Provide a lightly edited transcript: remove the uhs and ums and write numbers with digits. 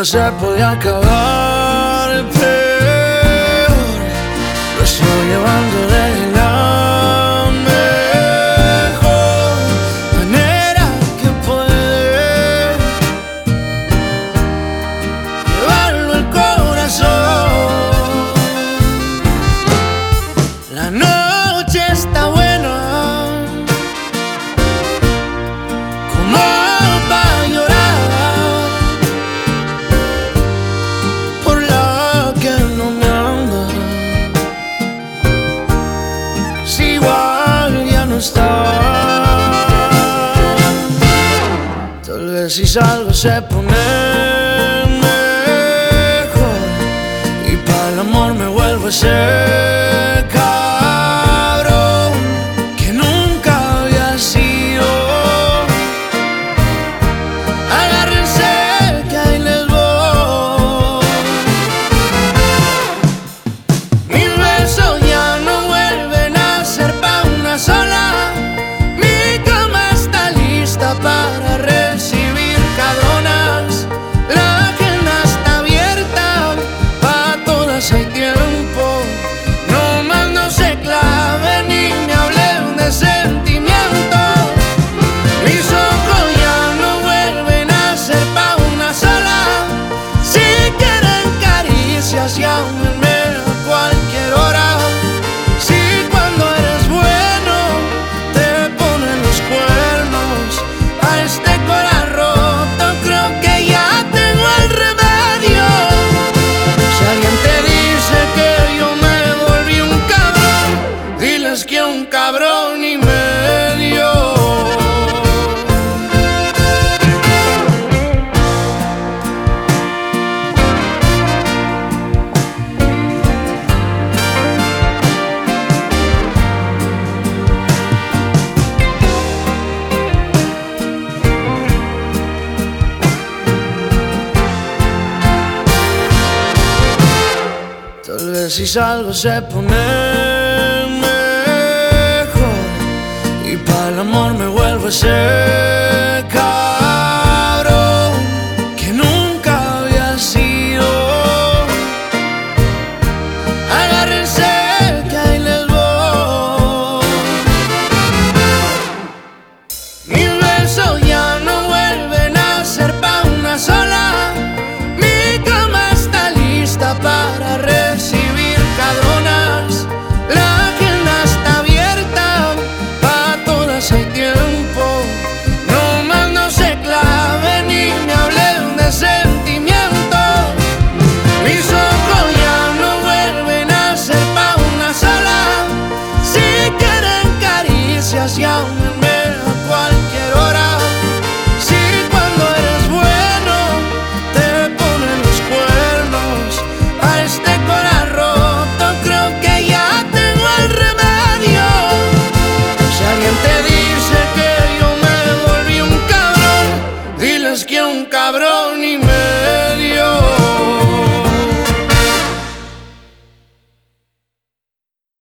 que se podía acabar peor, lo estoy llevando de la mejor manera que puede llevarlo el corazón. La noche está buena como para llorar por la que no me anda. Si igual ya no está, tal vez si salgo se pone mejor y para el amor me vuelvo ese cabrón que nunca había sido. Agárrense que ahí les voy. Mis besos ya no vuelven a ser pa' una sola. Mi cama está lista para recibir cabronas. La agenda está abierta, pa' todas hay tiempo. No más no se claven ni me hablen de sentimientos. Mis ojos ya no vuelven a ser pa' una sola. Si quieren caricias, llámenme a cualquier hora. Si cuando eres bueno te ponen los cuernos, a este corazón roto creo que ya tengo el remedio. Si alguien te dice que yo me volví un cabrón, diles que un cabrón y medio. Tal vez si salgo se pone mejor y para el amor me vuelvo ese cabrón que nunca había sido. Agárrense que ahí les voy. Mis besos ya no vuelven a ser pa' una sola. Mi cama está lista para recibir cabronas. La agenda está abierta, pa' todas hay tiempo. No más no se claven ni me hablen de sentimientos. Mis ojos ya no vuelven a ser pa' una sola. Si quieren caricias, llámenme a cualquier hora. Si cuando eres bueno te ponen los cuernos, a este corazón roto creo que ya tengo el remedio. Si alguien te dice que yo me volví un cabrón, diles que un cabrón